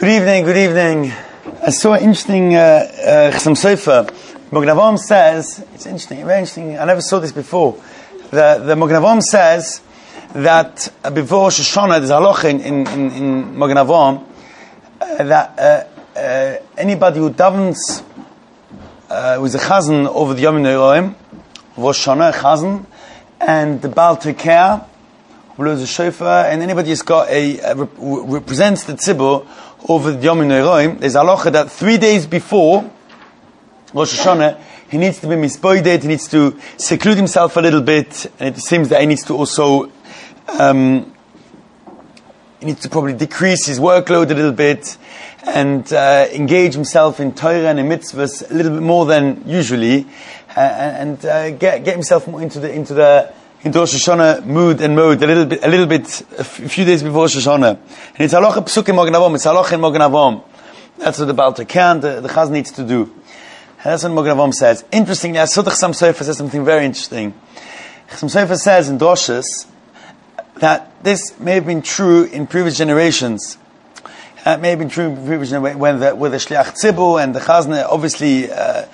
Good evening, good evening. I saw an interesting Chassam Sofer. Magen Avraham says, it's interesting, very interesting, I never saw this before. The Magen Avraham says that before Rosh Hashanah, there's a halacha in Magen Avraham that anybody who davens with a chazan over the Yom Noraim, Rosh Hashanah, a chazan, and the Baal Tekeh, blows a shofar, and anybody who's got represents the tzibur over the Yom Noraim, there's a halacha that 3 days before Rosh Hashanah, he needs to be mispoided, he needs to seclude himself a little bit, and it seems that he needs to also he needs to probably decrease his workload a little bit and engage himself in Torah and in mitzvahs a little bit more than usually, and get himself more into Rosh Hashanah mood and mode a few days before Rosh Hashanah. And it's halacha psuk in Magen Avraham, it's halacha in Magen Avraham. That's what the Baal Tekeh, the Chaz needs to do. And that's what Magen Avraham says. Interestingly, Chassam Sofer says something very interesting. Chassam Sofer says in Droshes that this may have been true in previous generations. It may have been true in previous generations when the Shliach Tzibur and the Chazan, obviously,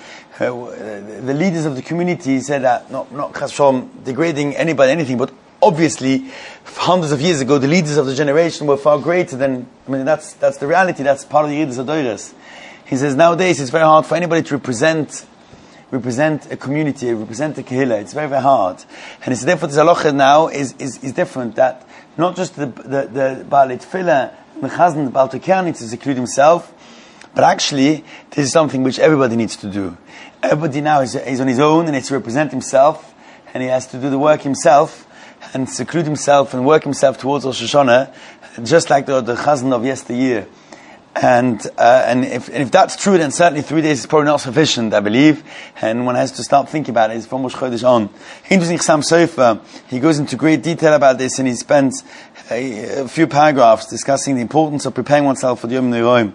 the leaders of the community said that, not Chas Shalom degrading anybody, anything, but obviously, hundreds of years ago, the leaders of the generation were far greater than, that's the reality, that's part of the Yidus Adoros. He says, nowadays, it's very hard for anybody to represent a community, represent a kehillah. It's very, very hard. And it's therefore, this halacha now is different, that not just the Baal Tefillah, the Chazan, the Baal Tekeh needs to seclude himself, but actually, this is something which everybody needs to do. Everybody now is on his own and needs to represent himself, and he has to do the work himself and seclude himself and work himself towards Rosh Hashanah, just like the Chazan of yesteryear. And if that's true, then certainly 3 days is probably not sufficient, I believe, and one has to start thinking about it. It's from Rosh Chodesh on. Interesting, Chassam Sofer, he goes into great detail about this, and he spends a few paragraphs discussing the importance of preparing oneself for the Yom Noraim.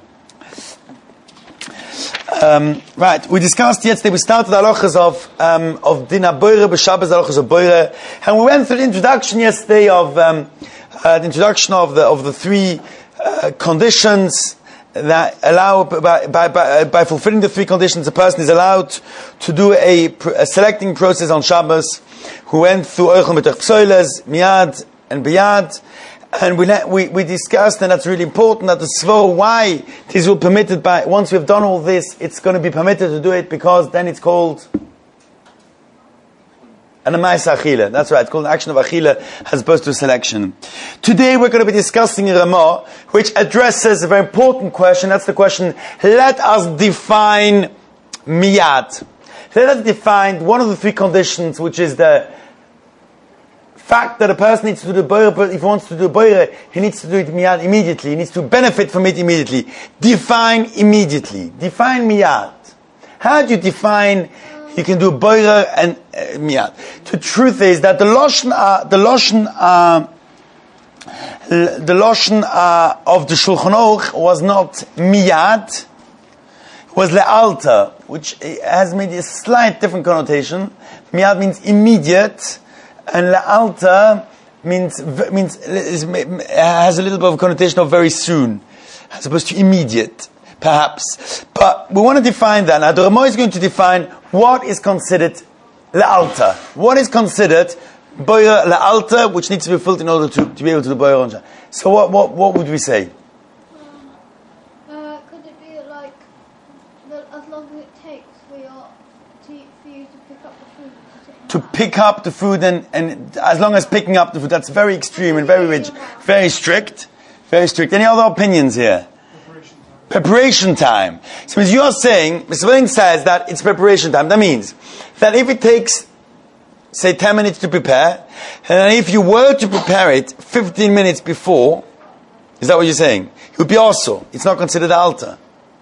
Right, we discussed yesterday, we started the halachas of Din HaBoire, B'Shabbos, the halachas of Boire, and we went through the introduction yesterday of the three conditions that allow, by fulfilling the three conditions, a person is allowed to do a selecting process on Shabbos. We went through Oichel B'Tach Psoiles, Miyad and Biyad. And we discussed, and that's really important, that the Svar, why this will permitted by, once we've done all this, it's going to be permitted to do it, because then it's called an Amaisa Achila. That's right, it's called an action of Achila as opposed to a selection. Today we're going to be discussing a Ramah, which addresses a very important question. That's the question, let us define Miyad. Let us define one of the three conditions, which is the fact that a person needs to do the boire, but if he wants to do the boire, he needs to do it miyad immediately. He needs to benefit from it immediately. Define immediately. Define miyad. How do you define? You can do boire and miyad. The truth is that the lashon of the Shulchan Aruch was not miyad, was le'alta, which has maybe a slight different connotation. Miyad means immediate, and la'alta has a little bit of a connotation of very soon, as opposed to immediate, perhaps. But we want to define that. Now, the Ramah is going to define what is considered la'alta. What is considered boire la'alta, which needs to be fulfilled in order to be able to do boire on Shabbos. So what would we say? Could it be like as long as it takes for you to pick up the food? To pick up the food, and as long as picking up the food, that's very extreme and very rigid, very strict. Any other opinions here? Preparation time. So as you are saying, Mr. Willing says that it's preparation time. That means that if it takes, say, 10 minutes to prepare, and if you were to prepare it 15 minutes before, is that what you're saying? It would be also. It's not considered altar.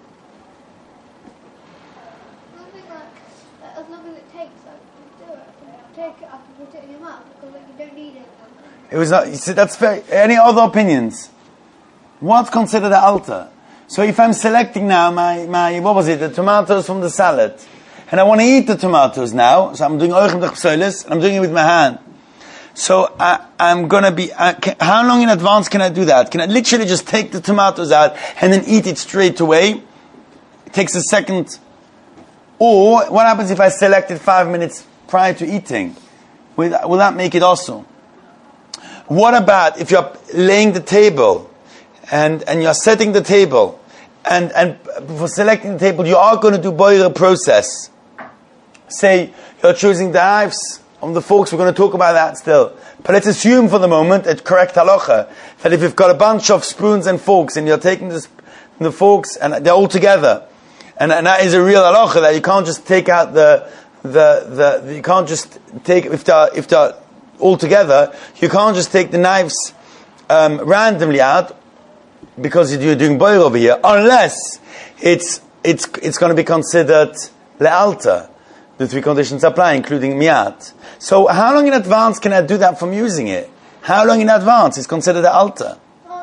As long as it takes, do it. Take it up and put it in your mouth, because you don't need it. It was not. You see, that's very. Any other opinions? What's considered the altar? So if I'm selecting now my what was it, the tomatoes from the salad, and I want to eat the tomatoes now, so I'm doing Oichel B'Tach Psoiles, and I'm doing it with my hand. So I'm going to be, how long in advance can I do that? Can I literally just take the tomatoes out and then eat it straight away? It takes a second. Or what happens if I select it 5 minutes prior to eating? Will that make it also? What about if you're laying the table and you're setting the table and for selecting the table you are going to do boiler process? Say you're choosing the knives on the forks, we're going to talk about that still. But let's assume for the moment, at correct halacha, that if you've got a bunch of spoons and forks and you're taking the forks and they're all together, and that is a real halacha, that you can't just take out you can't just take, if they're all together, you can't just take the knives randomly out because you're doing boil over here, unless it's going to be considered le'alta. The three conditions apply, including miyat. So how long in advance can I do that from using it? How long in advance is considered the altar?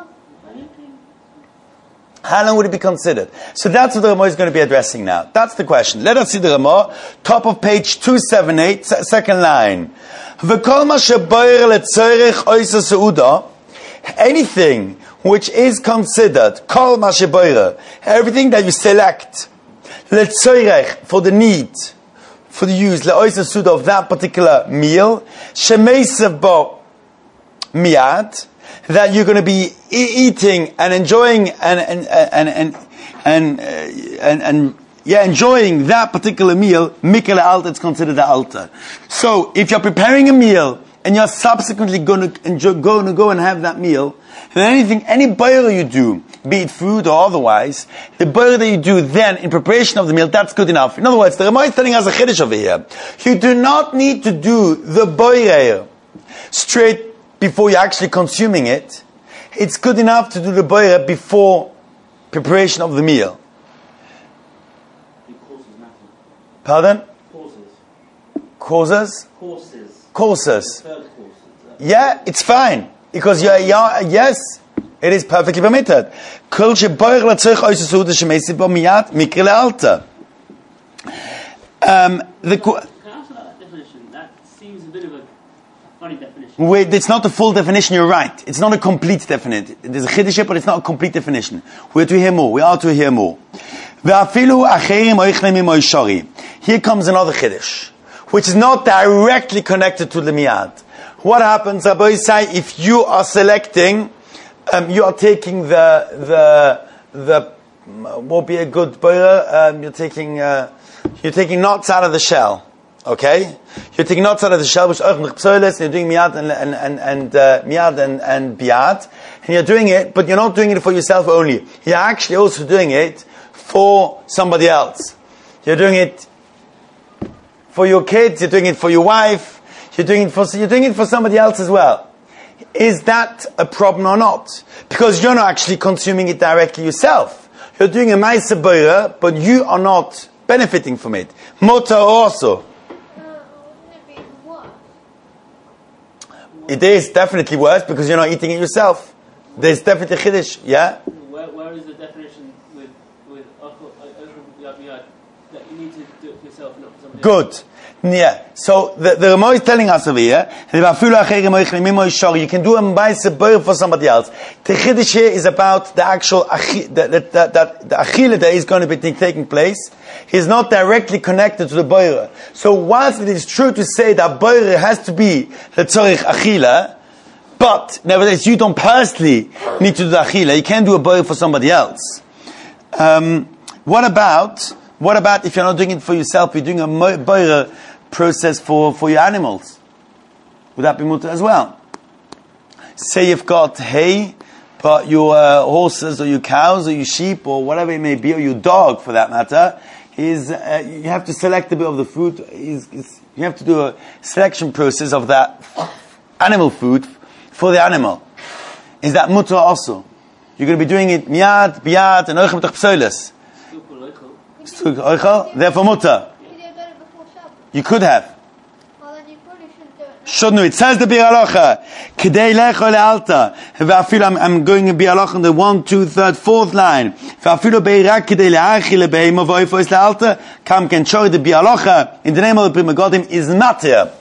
How long would it be considered? So that's what the Ramah is going to be addressing now. That's the question. Let us see the Ramah. Top of page 278, second line. Anything which is considered, kol mashe everything that you select, for the need, for the use of that particular meal, shemeisav bo miyad, that you're going to be eating and enjoying enjoying that particular meal, mikkel alta, it's considered the altar. So if you're preparing a meal and you're subsequently going to go and have that meal, then any boil you do, be it food or otherwise, the boil that you do then in preparation of the meal, that's good enough. In other words, the Ramah is telling us a chiddush over here. You do not need to do the boil straight before you're actually consuming it. It's good enough to do the boil before preparation of the meal. Pardon? Causes? Courses. Yeah, it's fine. Because yes, it is perfectly permitted. Can I ask a definition? That seems a bit of a funny definition. It's not the full definition, you're right. It's not a complete definition. There's a chiddush, but it's not a complete definition. We are to hear more. Here comes another chiddush, which is not directly connected to the miyad. What happens, Rabbi say, if you are selecting, you are taking the what be a good boiler, you're taking nuts out of the shell. Okay? You're taking nuts out of the shell, which are psoiles, and you're doing miyad and biad, and you're doing it, but you're not doing it for yourself only. You're actually also doing it for somebody else. You're doing it for your kids, you're doing it for your wife, you're doing it for somebody else as well. Is that a problem or not? Because you're not actually consuming it directly yourself. You're doing a ma'aser boira, but you are not benefiting from it. Mota also. It is definitely worse because you're not eating it yourself. There's definitely chiddush, yeah? Where is the definition with that you need to do it for yourself and not for somebody else? Good. Yeah. So the Ramah is telling us over here, you can do a ma'aser boira for somebody else. The chiddush here is about the actual the achila that is going to be taking place. He's not directly connected to the boira. So whilst it is true to say that boira has to be the tzorich achila, but nevertheless you don't personally need to do the achila. You can't do a boira for somebody else. What about if you're not doing it for yourself, you're doing a boira process for your animals? Would that be mutter as well? Say you've got hay, but your horses or your cows or your sheep or whatever it may be, or your dog for that matter, you have to select a bit of the food. You have to do a selection process of that animal food for the animal. Is that mutter also? You're going to be doing it miyad, biyad, and oichem toch psoiles. Therefore mutter. You could have. Well, then you probably shouldn't do it now. Shouldn't we? It says the Bir Halacha. K'dei lecho le'alta. I'm going to Bir Halacha on the 1, 2, 3, 4th line. V'afilu beirak k'dei le'achi le'beima v'oifo is le'alta. Kam ken shori the Bir Halacha in the name of the Prima Godim is matter.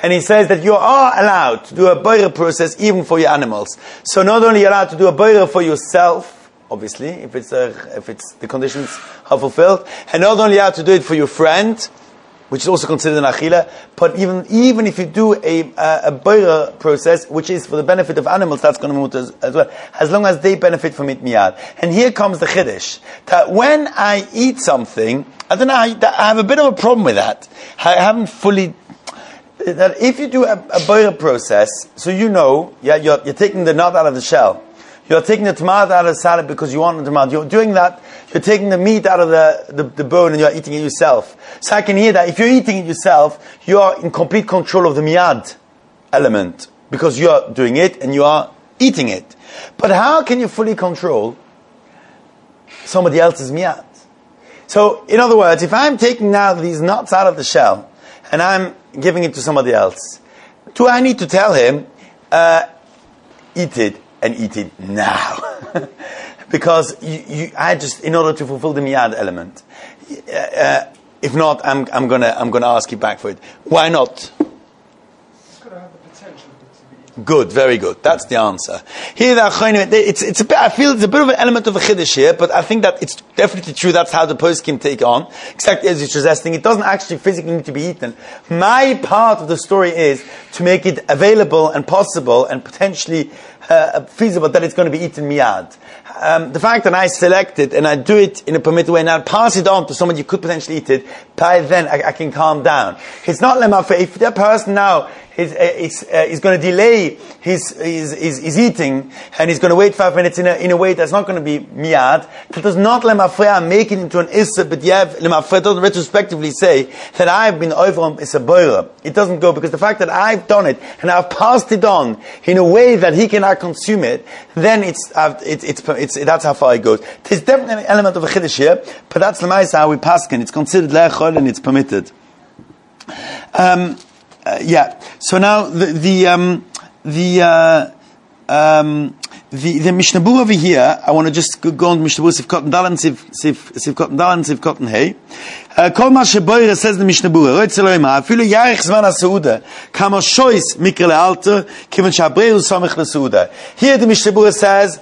And he says that you are allowed to do a boira process even for your animals. So not only are you allowed to do a boira for yourself, obviously, if the conditions are fulfilled, and not only allowed to do it for your friend, which is also considered an achila, but even if you do a boira process, which is for the benefit of animals, that's going to be mutter as well, as long as they benefit from it miyad. And here comes the chiddush, that when I eat something, I don't know, I have a bit of a problem with that. I haven't fully, that if you do a boira process, so you're taking the nut out of the shell, you're taking the tomato out of the salad because you want the tomato. You're doing that. You're taking the meat out of the bone and you're eating it yourself. So I can hear that if you're eating it yourself, you are in complete control of the miyad element because you're doing it and you are eating it. But how can you fully control somebody else's miyad? So, in other words, if I'm taking now these nuts out of the shell and I'm giving it to somebody else, do I need to tell him, eat it? And eat it now, because I just, in order to fulfill the miyad element. If not, I'm gonna ask you back for it. Why not? It's got to have the potential to be. Good, very good. That's the answer. Here, it's a bit. I feel it's a bit of an element of a chiddush here, but I think that it's definitely true. That's how the poskim take on, exactly as you're suggesting. It doesn't actually physically need to be eaten. My part of the story is to make it available and possible and potentially feasible that it's going to be eaten miyad. The fact that I select it and I do it in a permitted way and I pass it on to somebody who could potentially eat it, by then I can calm down. It's not lemafre. If that person now is going to delay his eating and he's going to wait 5 minutes in a way that's not going to be miyad, that does not lemafre make it into an issa, but lemafre doesn't retrospectively say that I've been over on issa boira. It doesn't go, because the fact that I've done it and I've passed it on in a way that he cannot consume it, then that's how far it goes. There's definitely an element of a chiddush here, but that's the ma'isa how we paskin. It's considered le'echol and it's permitted. So now the Mishnah Berurah over here, I want to just go on Mishnah Berurah Sif Cotton Dalan Sif Cotton Dalan Sif Cotton Hey. Kol ma sheboira, says the Mishnah Berurah, Roitzeloima afilu yarich zman ha'seuda kama shois mikra le'alter kiven she'abreu samech le'seuda. Here the Mishnah Berurah says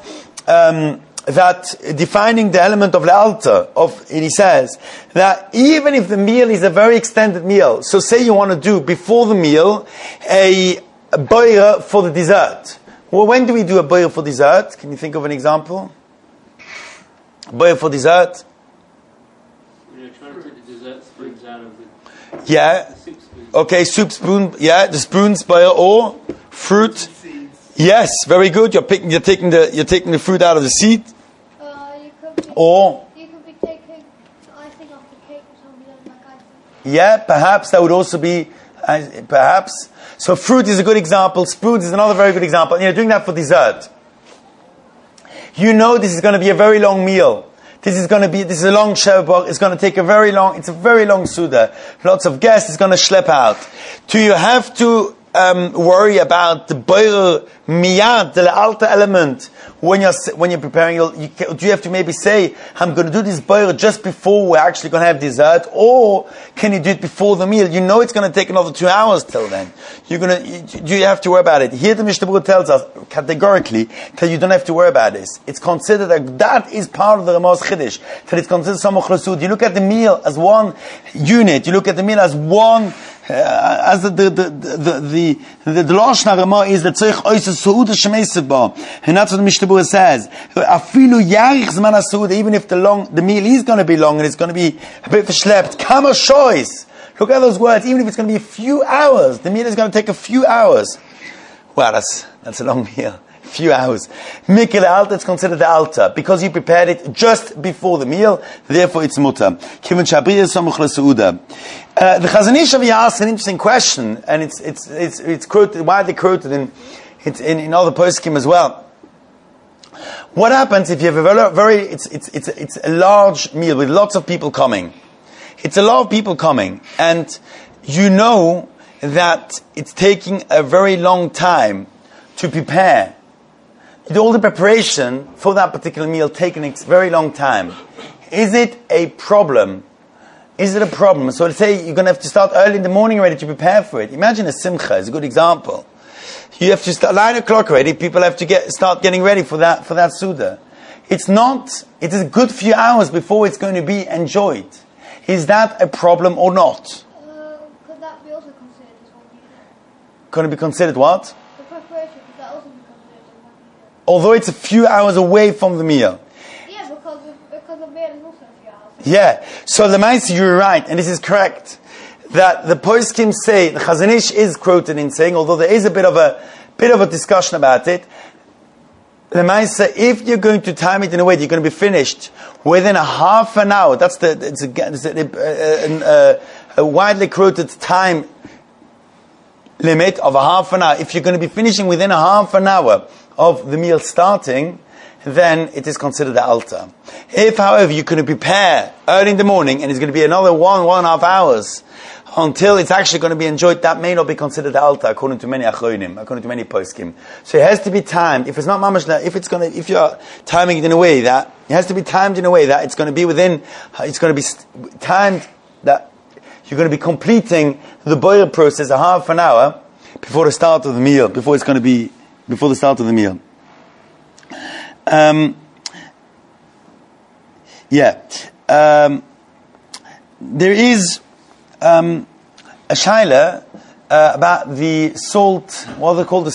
that defining the element of le'alter, and he says that even if the meal is a very extended meal, so say you want to do before the meal a boira for the dessert. Well, when do we do a boira for dessert? Can you think of an example? Boira for dessert? You're trying to take the dessert spoons out of the soup spoon. Okay, soup spoon. Yeah, the spoons, boira, or fruit. Yes, very good. You're taking the fruit out of the seed. You could be taking icing off the cake or something like icing. Yeah, perhaps that would also be perhaps. So fruit is a good example. Spoons is another very good example. And you're doing that for dessert. You know this is going to be a very long meal. This is a long sherbach. It's going to take it's a very long suda. Lots of guests. It's going to schlep out. Do you have to worry about the boira miyad, the alta element, when you're preparing? Do you have to maybe say, I'm going to do this boira just before we're actually going to have dessert, or can you do it before the meal? You know it's going to take another 2 hours till then. Do you have to worry about it? Here the Mishnah Berurah tells us categorically that you don't have to worry about this. It's considered that is part of the Rama's Chiddush, that it's considered samach l'sud. You look at the meal as one unit. You look at the meal as one. As the Lashon Rama is that tzarich oisa seuda shemeisav ba, and that's what the Mishnah Berurah says. Afilu yarich zman ha'seuda, even if the meal is going to be long and it's going to be a bit verschlepped. Kama shois. Look at those words. Even if it's going to be a few hours, the meal is going to take a few hours. Wow, that's a long meal. Few hours. Mikra le'alter, it's considered the altar because you prepared it just before the meal. Therefore, it's mutar. Kiven she'abreu samach le'seuda. The Chazon Ish asks an interesting question, and it's quoted, widely quoted in other poskim as well. What happens if you have it's a large meal with lots of people coming? It's a lot of people coming, and you know that it's taking a very long time to prepare. All the preparation for that particular meal taking a very long time. Is it a problem is it a problem? So let's say you're going to have to start early in the morning already to prepare for it. Imagine a simcha is a good example. You have to start 9 o'clock already. People have to start getting ready for that Suda. It is a good few hours before it's going to be enjoyed. Is that a problem or not? Could that be also considered as one meal? Going to be considered what? The preparation, could that also be considered as one meal? Although it's a few hours away from the meal. Yeah, because the meal is also a few hours. Yeah. So the Maisa, you're right, and this is correct, that the poskim say, the Chazon Ish is quoted in saying, although there is a bit of a discussion about it, the Maisa, if you're going to time it in a way that you're going to be finished within a half an hour, it's a widely quoted time limit of a half an hour. If you're going to be finishing within a half an hour of the meal starting, then it is considered the altar. If, however, you can prepare early in the morning and it's going to be another 1.5 hours until it's actually going to be enjoyed, that may not be considered the altar according to many achronim, according to many poskim. So it has to be timed. If it's not mamash, if you're timing it in a way that it has to be timed in a way that it's going to be timed that you're going to be completing the boil process a half an hour before the start of the meal, before the start of the meal. There is a shaila about the salt. What are they called? The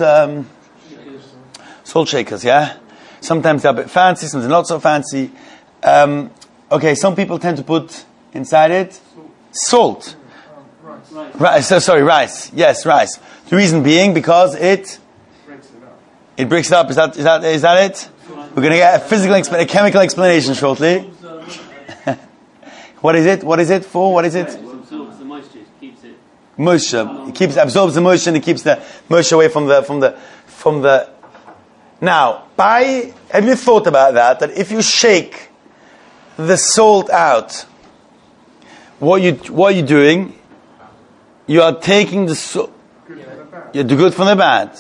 salt shakers. Yeah. Sometimes they're a bit fancy, sometimes not so fancy. Okay, some people tend to put inside it salt. Rice. Rice. Yes, rice. The reason being because it breaks it up. Is that it? We're going to get a chemical explanation shortly. What is it? What is it for? What is it? It absorbs the moisture, keeps it. Moisture. It absorbs the moisture and it keeps the moisture away from the. Now, have you thought about that? That if you shake the salt out, what are you doing? You are taking the salt. You're good from the bad.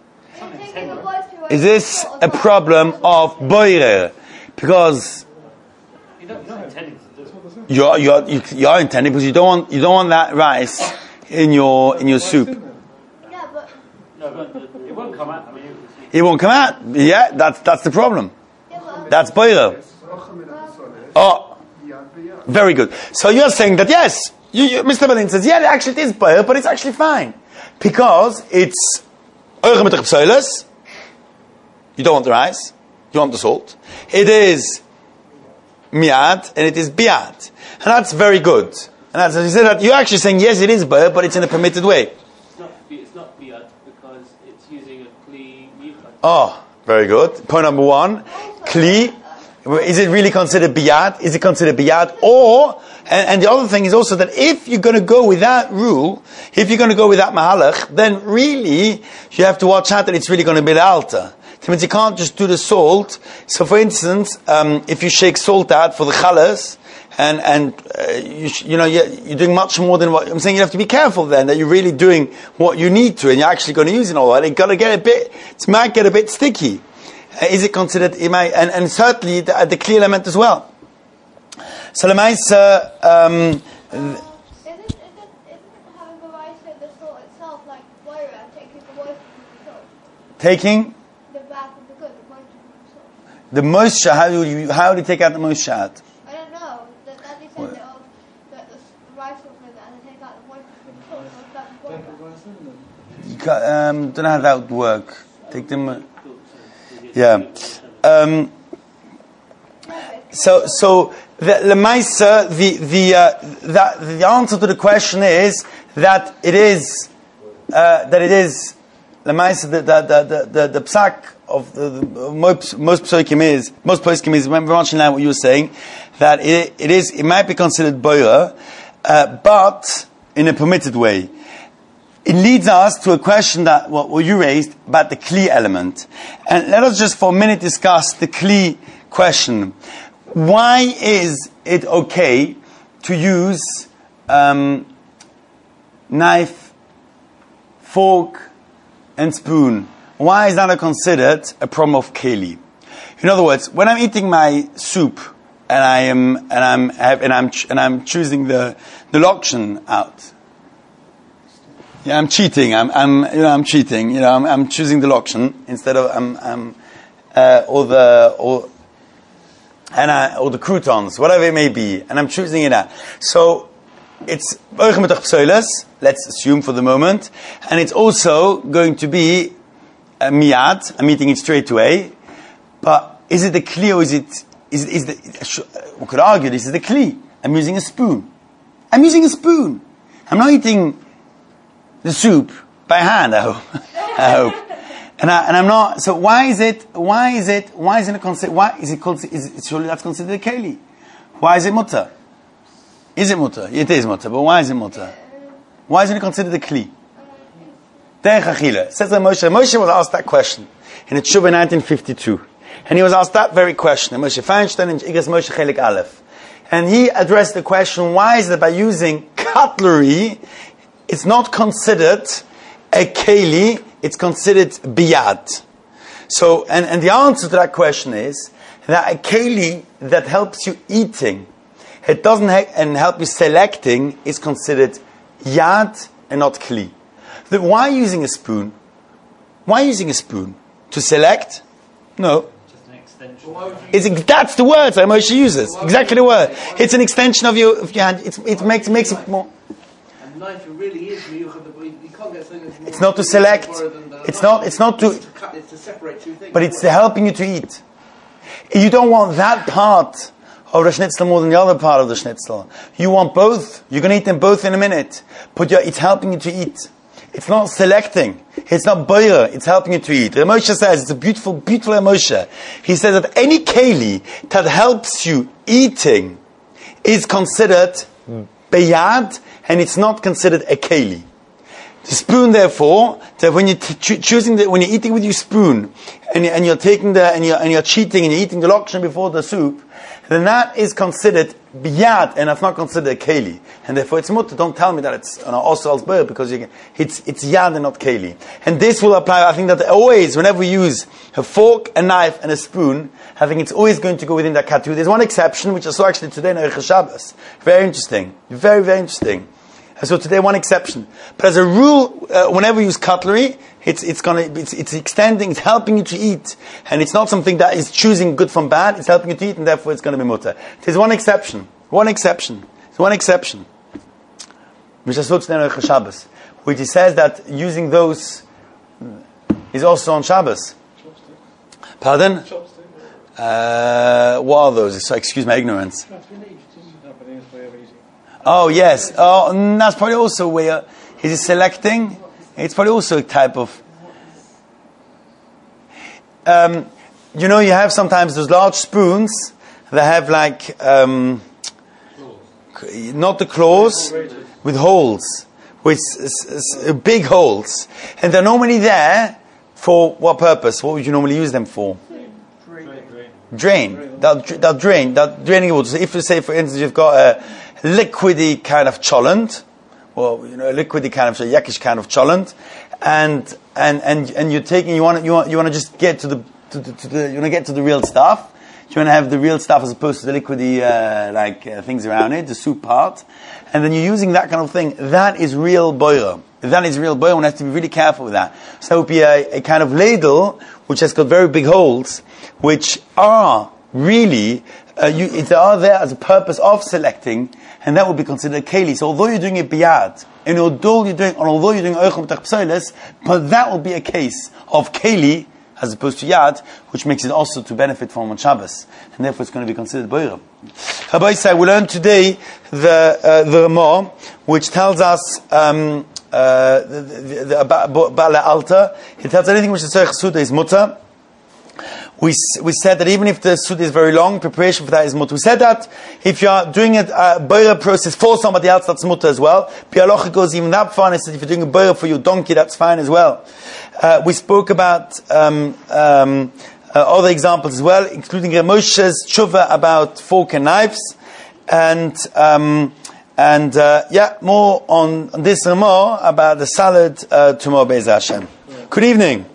Is this a problem of boirer? Because you're intending because you don't want that rice in your soup. Yeah, but it won't come out. It won't come out. Yeah, that's the problem. That's boirer. Oh, very good. So you're saying that yes, Mr. Berlin says actually it is boirer, but it's actually fine because it's you don't want the rice, you want the salt. It is miyad and it is biad. And that's very good. And that's, as you said, that you're actually saying, yes, it is boirer, but it's in a permitted way. It's not biad because it's using a kli michad. Oh, very good. Point number 1. Kli. Is it really considered biyad? Is it considered biyad? Or, and the other thing is also that if you're going to go with that rule, if you're going to go with that mahalach, then really you have to watch out that it's really going to be the altar. It means you can't just do the salt. So for instance, if you shake salt out for the chalas, and you're doing much more than what I'm saying. You have to be careful then that you're really doing what you need to, and you're actually going to use it all that. It got to get it might get a bit sticky. Is it considered? It might, and certainly the clear element as well. So the Maisa, isn't having the rice with the salt itself like boirer, taking the moisture from the salt? Taking The back of the good, the moisture from the salt. the moisture. How do you take out the moisture out? I don't know. That they said that the rice was with that and they take out the moisture from the salt. So that's boiler. You don't know how that would work. Take them. Yeah. So the Maisa, the answer to the question is that it is the Maisa, the psak of the most poskim is very much in line with what you were saying, that it might be considered boirer, but in a permitted way. It leads us to a question that what you raised about the kli element. And let us just for a minute discuss the kli question. Why is it okay to use knife, fork, and spoon? Why is that considered a problem of keli? In other words, when I'm eating my soup, I'm choosing the lokshen out. Yeah, I'm cheating. I'm cheating. I'm choosing the lokshen instead of or the croutons, whatever it may be, and I'm choosing it out. So it's let's assume for the moment, and it's also going to be miyad. I'm eating it straight away. But is it the kli or is it we could argue this is the kli. I'm using a spoon. I'm not eating the soup by hand. I hope. And I'm not. So why is it surely that's considered a keli? Why is it mutter? Is it mutter? It is mutter. But why is it mutter? Why isn't it considered a kli? Derech achila. Says Moshe. Moshe was asked that question in the Tshuva 1952. And he was asked that very question, Moshe Feinstein in Igros Moshe Chelik Aleph. And he addressed the question, why is it by using cutlery, it's not considered a keli, it's considered biyad. So, and the answer to that question is that a keli that helps you eating, it doesn't and help you selecting, is considered yad and not kli. Why using a spoon? Why using a spoon? To select? No. That's the word that Moshe uses. Exactly the word. It's an extension of your hand. It makes it more. And knife really is you can't get something that's more. It's not to select. It's not to. It's to separate two things. But it's helping you to eat. You don't want that part of the schnitzel more than the other part of the schnitzel. You want both. You're going to eat them both in a minute. But it's helping you to eat. It's not selecting. It's not boira. It's helping you to eat. Moshe says, it's a beautiful, beautiful Moshe. He says that any keli that helps you eating is considered beyad, and it's not considered a keli. The spoon, therefore, that when you're when you're eating with your spoon, and you're taking and you're cheating and you're eating the lokshen before the soup, then that is considered biyad, and that's not considered a keli. And therefore it's mutter. Don't tell me that it's also als boyer, because it's yad and not keli. And this will apply, I think that always, whenever we use a fork, a knife, and a spoon, I think it's always going to go within that category. There's one exception, which I saw actually today in Ereich Shabbos. Very interesting. Very, very interesting. So today, one exception. But as a rule, whenever you use cutlery, it's extending, it's helping you to eat. And it's not something that is choosing good from bad, it's helping you to eat, and therefore it's going to be mutter. There's one exception. There's one exception. Which I saw today in Ereich Shabbos, which he says that using those is also on Shabbos. Pardon? What are those? So excuse my ignorance. Oh yes. Oh, that's probably also where he's selecting. It's probably also a type of. You have sometimes those large spoons that have like not the claws with holes, with big holes, and they're normally there for what purpose? What would you normally use them for? Drain. They'll drain. They're draining water. So if you say, for instance, you've got a liquidy kind of cholent, or a liquidy kind of yakish kind of cholent, and you're taking, you want to just get to the you want to get to the real stuff. You want to have the real stuff as opposed to the liquidy things around it, the soup part, and then you're using that kind of thing. That is real boira. That is real boira. One has to be really careful with that. So that would be a kind of ladle which has got very big holes, which are really they are there as a purpose of selecting. And that would be considered a keli. So although you're doing it biyad, and although you're doing oichel b'tach psoiles, but that will be a case of keli as opposed to yad, which makes it also to benefit from on Shabbos, and therefore it's going to be considered boira. Rabbi Say, we learned today the Ramah, which tells us about Ba'al Alta. It tells anything which is tzorech suda is mutter. We said that even if the suda is very long, preparation for that is mutter. We said that if you are doing a boira process for somebody else, that's mutter as well. Pialocha goes even that far, and said if you're doing a boira for your donkey, that's fine as well. We spoke about other examples as well, including Moshe's tshuva about fork and knives, and more on this and more about the salad tomorrow, Be'ez Hashem. Good evening.